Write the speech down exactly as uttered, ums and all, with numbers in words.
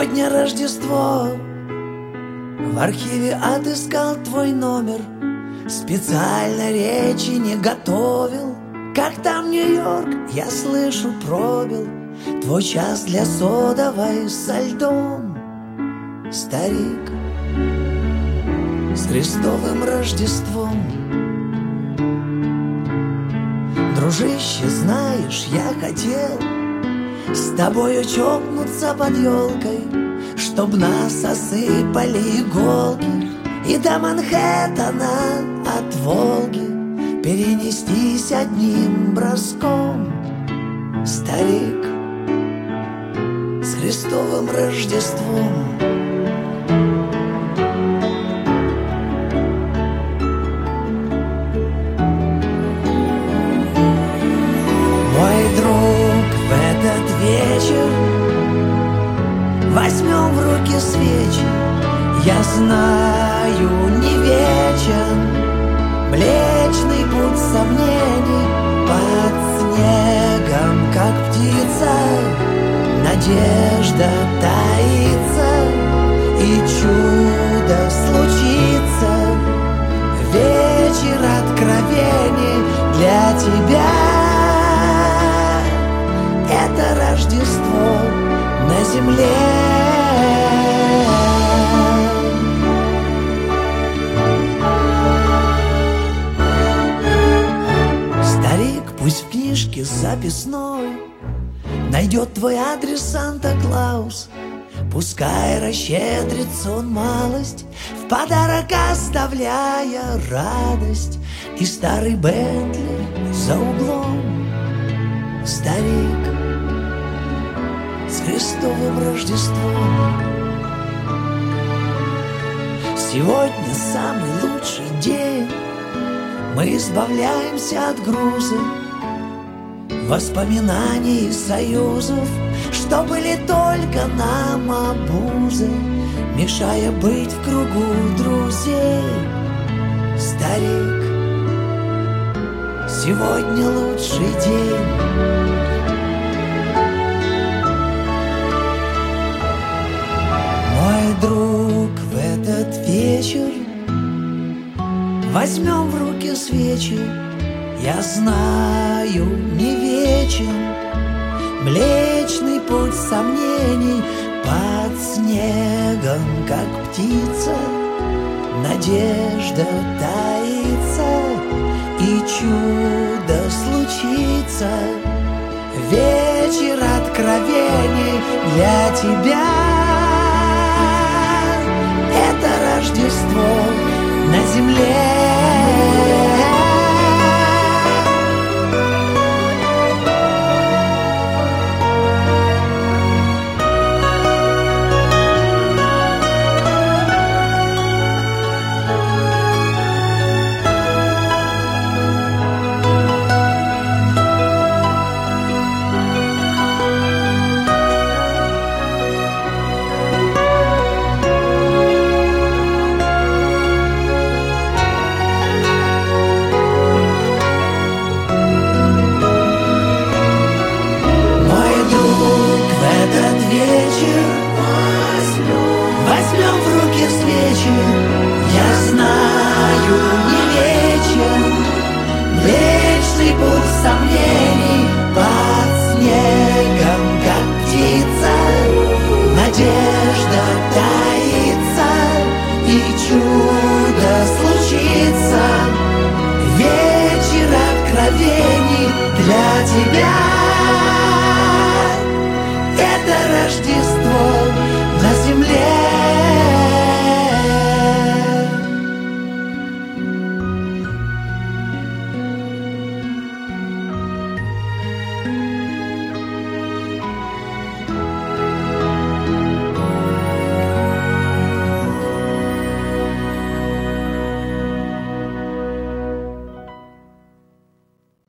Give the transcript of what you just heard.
Сегодня Рождество. В архиве отыскал твой номер. Специально речи не готовил. Как там Нью-Йорк, я слышу, пробил твой час для содовой со льдом. Старик, с Христовым Рождеством. Дружище, знаешь, я хотел с тобою чокнуться под елкой, чтоб нас осыпали иголки, и до Манхэттена от Волги перенестись одним броском. Старик, с Христовым Рождеством. Мой друг, в этот вечер возьмем в руки свечи. Я знаю, не вечен Млечный путь сомнений. Под снегом, как птица, надежда таится, и чудо случится. Вечер откровений для тебя. Это Рождество на земле. Старик, пусть в книжке записной найдет твой адрес Санта-Клаус. Пускай расщедрится он малость, в подарок оставляя радость и старый Бентли за углом. Старик, с Христовым Рождеством. Сегодня самый лучший день. Мы избавляемся от груза воспоминаний и союзов, что были только нам обузой, мешая быть в кругу друзей. Старик, сегодня лучший день. Мой друг, в этот вечер возьмем в руки свечи. Я знаю, не вечен Млечный путь сомнений. Под снегом, как птица, надежда таится, и чудо случится. Вечер откровений для тебя. Это Рождество на земле. Возьмем в руки свечи. Я знаю, не вечен Вечный путь сомнений. Под снегом, как птица, надежда таится, и чудо случится. Вечер откровений для тебя.